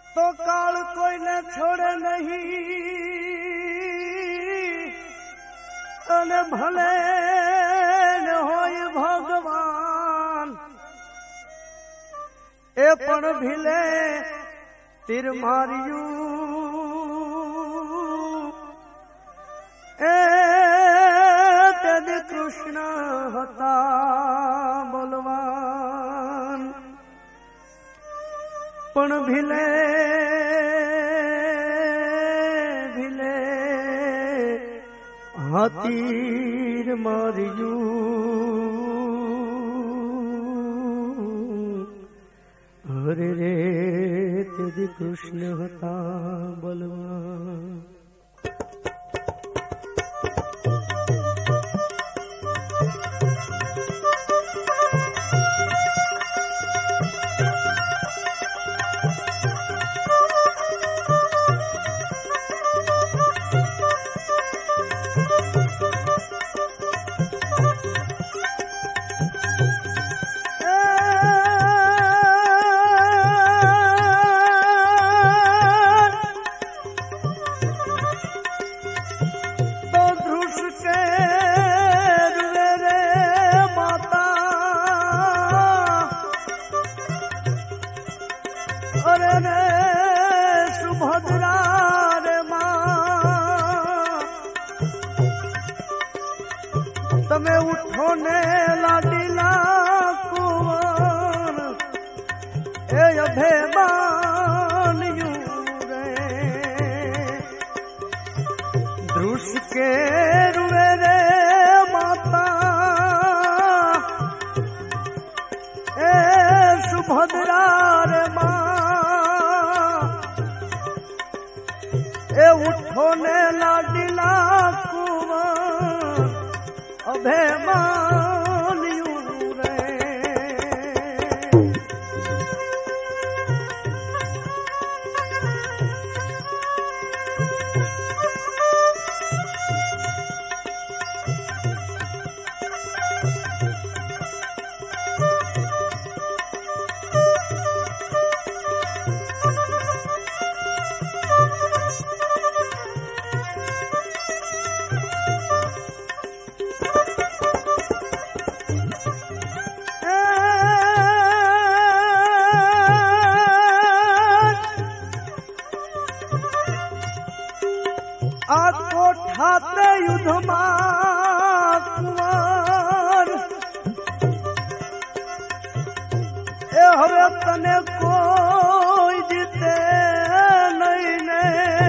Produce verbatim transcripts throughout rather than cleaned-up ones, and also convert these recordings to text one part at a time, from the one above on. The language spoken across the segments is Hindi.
तो काल कोई ने छोड़े नहीं अने भले न होय भगवान ए पण भिले तीर मारियू ए तेज कृष्ण हता बलवान पण भिले भिले हाथीर मारियू हरे रे तेज कृष्ण हता बलवान। अरे रे सुभद्रा रे मां तमे उठो ने लाडीला कुंवर ए अभिमानियू रे द्रुष के रुए रे माता ए सुभद्रा रे मां ए उठो ने लाडीला कुंवर अभिमानियू रे। आ कोठाते युद्ध कुंवर ए हवे तने कोई जीते नहीं ने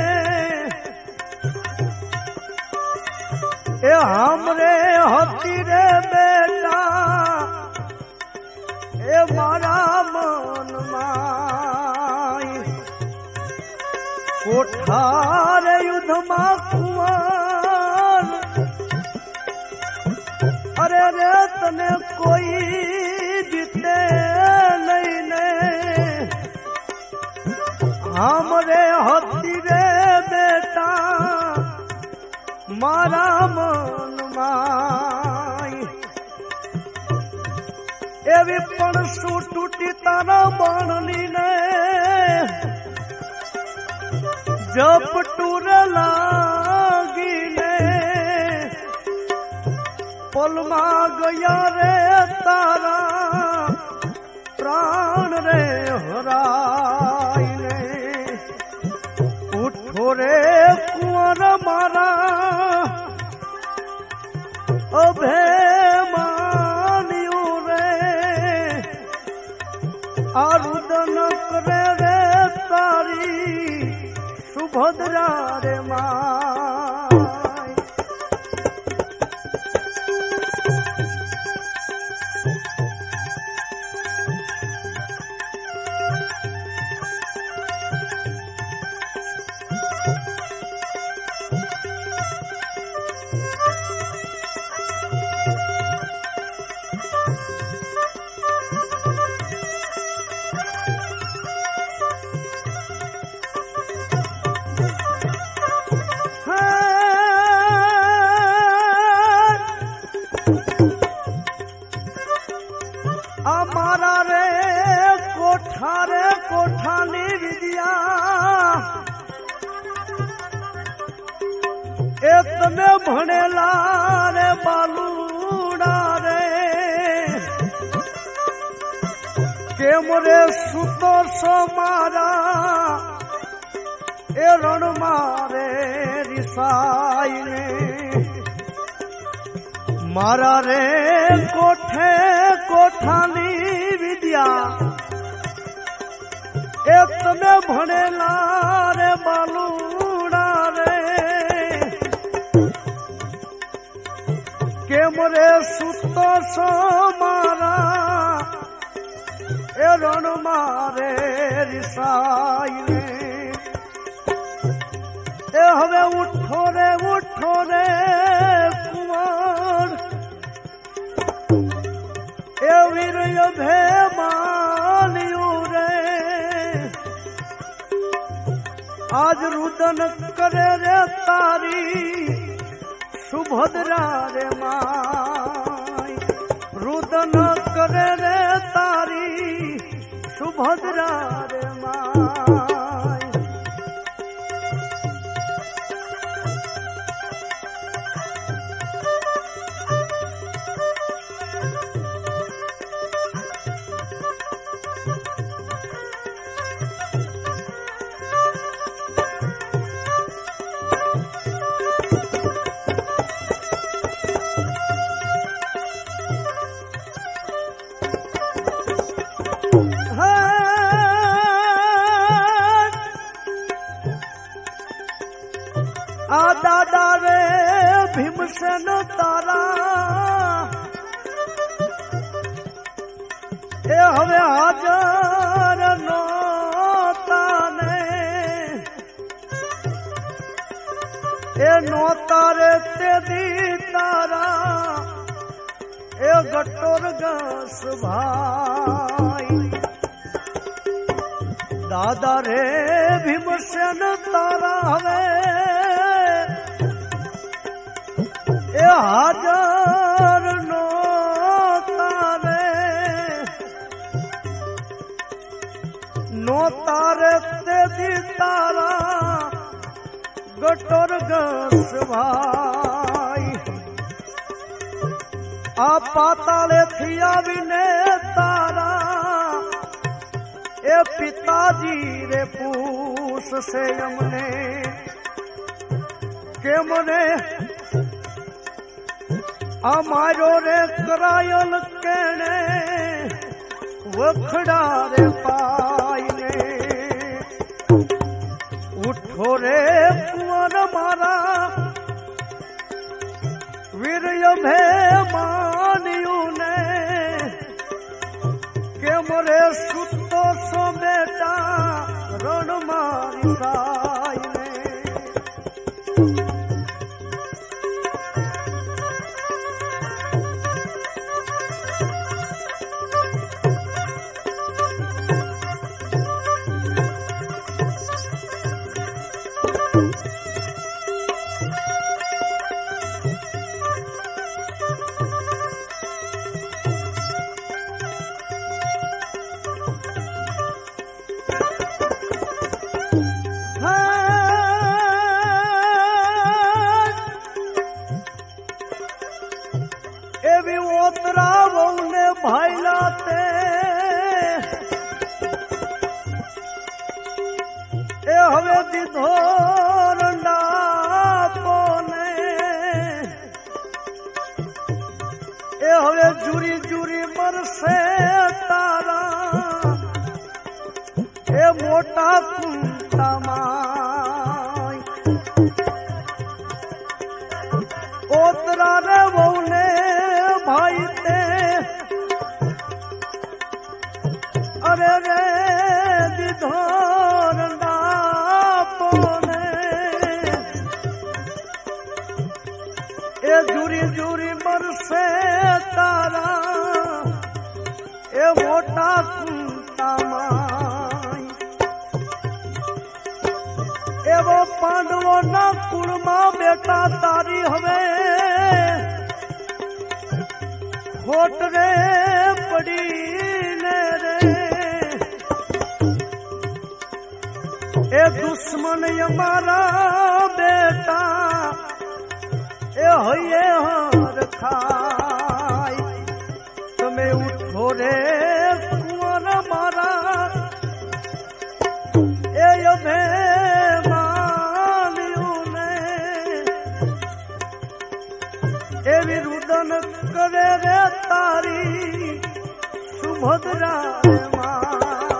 ए हमरे हती रे बेटा ए मारा मन माई कोठार युद्ध कुंवर अरे रे तने कोई जीते नहीं ने हमरे हती रे बेटा मारा मन माई एवी पण सु टूटी तारा बाणनी ने जप टूर लागी ने पलमा गया रे तारा प्राण रे हराई ने उठो रे कुंवर मारा अभिमानियू रे आरुदन करे रे तारी सुभद्रा रे माई। हमारा रे कोठा रे कोठानी विद्या रे सुतो सो मारा ए रण मारे रिसाई ने मारा रे कोठे कोठानी विद्या ए तमे भणेला रे बालूड़ा रे केम रे सुतो सो मारा ए रण मारे रिसाई ने ए हवे उठो रे उठो रे कुंवर ए वीर भे मानियो रे आज रुदन करे रे तारी सुभद्रा रे माई रुदन करे रे तारी सुभद्रा रे माई दादा रे भीमसेन तारा ए हवे हाजर नोता ने ए नोता रे तेदी तारा ए गटोर गस भाई दादा रे भीमसेन तारा हवे ए हाजर नोता रे नोता रे तेदी तारा गटोर गस भाई आ पाताले थिया विने तारा ए पिताजी रे पूस से यमने के मने अमारो रे करायल केने वखड़ा रे पाईने उठो रे कुंवर मारा वीर्य भे मानियू ने के मोरे सुतो सो बेटा रण मारी साई ने भाईलाते ए हवे दिधोरंडा पोने ए हवे जुरी जुरी मरसे तारा ए मोटा कुंता माई ओतरा रे बौने भाई ते अरे रे दिधोरंडा पोने ए जुरी जुरी मरसे तारा ए मोटा कुंता माई ए वो पांडवो ना कुलमा बेटा तारी हवे खोट रे पड़ी ने रे ए दुश्मन हमारा बेटा ए होइए हार खाई तुम्हें उठो रे कुंवर मारा અભિમાન્યું ને એવી રુદન કરે રે તારી સુભદ્રા રે માં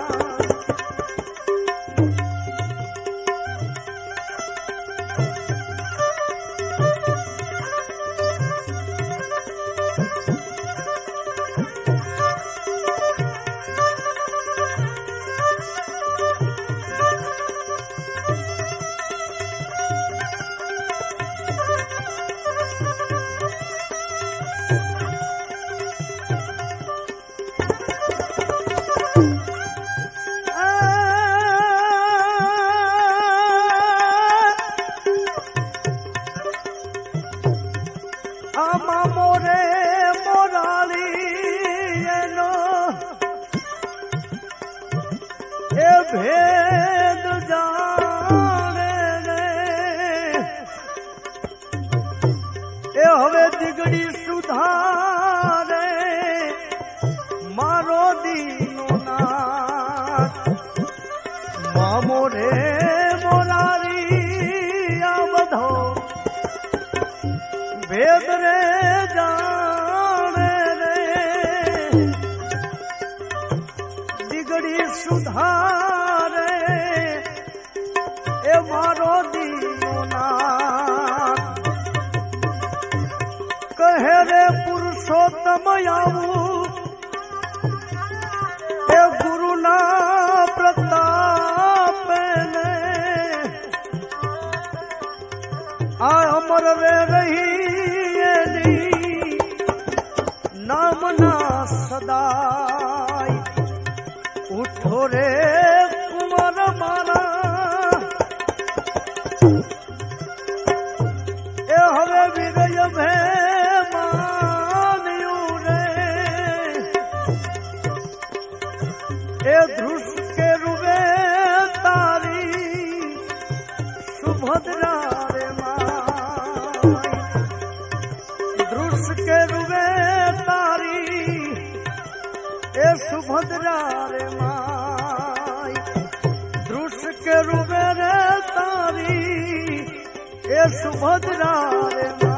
ભેદ જાણે ને એ હવે દીગડી સુધારે મારો દીનો નાથ મામો રે મોરારી આ બધો ભેદ રે જાણે રે દીગડી સુધારે એ મારો દીનો નાથ કહે રે પુરુષોત્તમ આવું એ ગુરુના પ્રતાપે ને આ અમર રે રહી એની નામના સદાય ઉઠો રે કુંવર મારા એ હવે વિરય ભે માન્યું રે એ ધ્રુસ કે રૂવે તારી સુભદ્રા રે માય ધ્રુસ કે રૂવે તારી એ સુભદ્રા રે માય ધ્રુસ કે રૂવે રે તારી એ સુભદ્રા રે